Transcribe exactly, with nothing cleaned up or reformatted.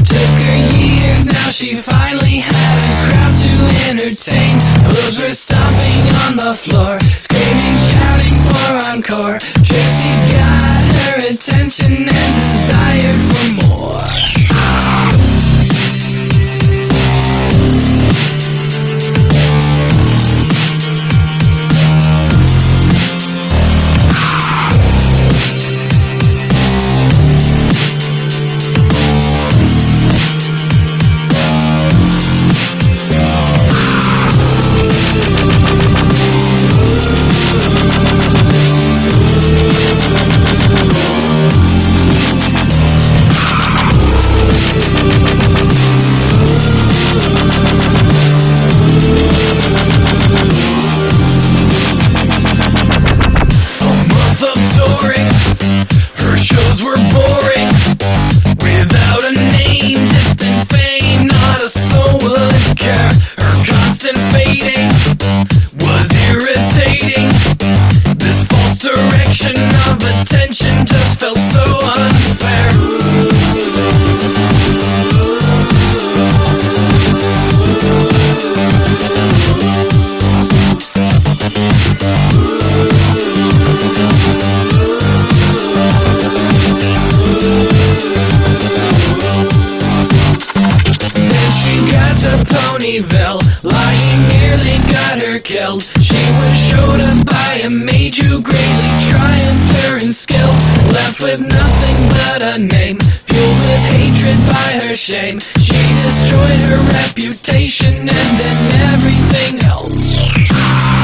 Took her years, now she finally had a crowd to entertain. Hooves were stomping on the floor, screaming, shouting for encore. Tracy got her attention and desired for more. Attention just felt so unfair. Then she got to Ponyville, lying nearly got her killed. She was showed up by a maid who greatly triumphed her in skill, left with nothing but a name, fueled with hatred by her shame. She destroyed her reputation and then everything else.